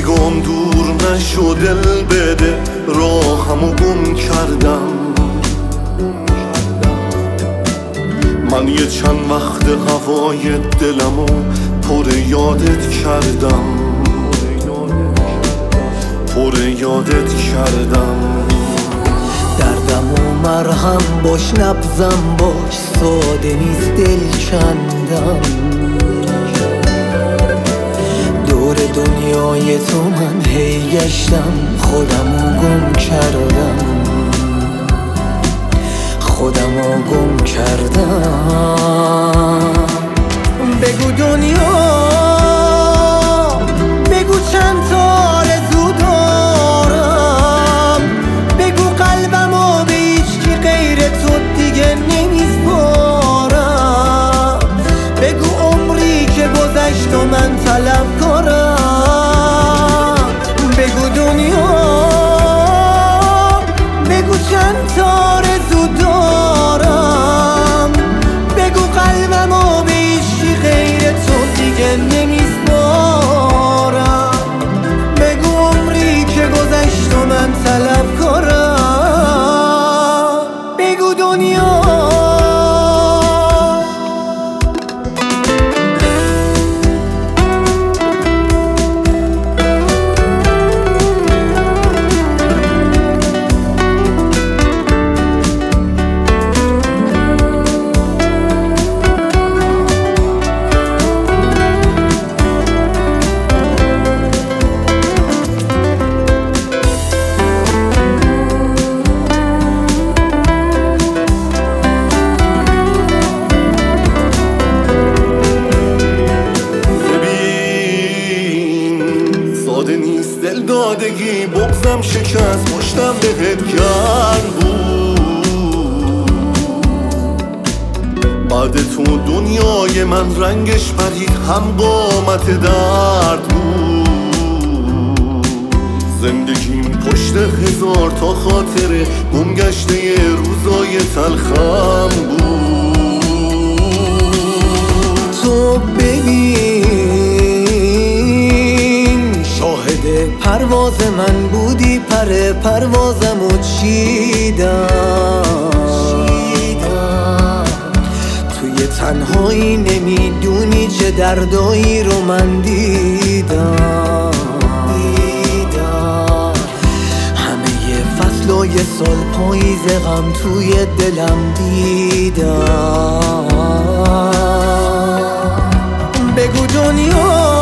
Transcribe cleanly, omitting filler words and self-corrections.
نگام دور نشو دل بده راهمو گم کردم. من یه چند وقت هوای دلمو پر یادت کردم، پر یادت کردم. دردم و مرهم باش نبزم باش ساده نیست دل کندم. دور دنیای تو من هی گشتم خودمو گم کردم، خودمو گم کردم. بگو دنیا بگو چند تا آرزو دارم، بگو قلبمو به هیچکی غیر تو دیگه نمیسپارم، بگو عمری که گذشت و من طلبکارم. بگو دنیا بگو چند تا آرزو دارم، بگو قلبمو به هیچکی غیر تو دیگه نمیسپارم، بگو عمری که گذشت و من طلبکارم. بگو دنیا دل دادگی بغزم شکست پشتم بهت گرم بود. بعد تو دنیای من رنگش پرید هم قامت درد بود. زندگیم پشت هزار تا خاطره گمگشته روزای تلخم بود. تو پرواز من بودی پر پروازمو چیدم. توی تنهایی نمیدونی چه دردایی رو من دیدم. همه فصلای سال پاییز غم توی دلم دیدم. بگو دنیا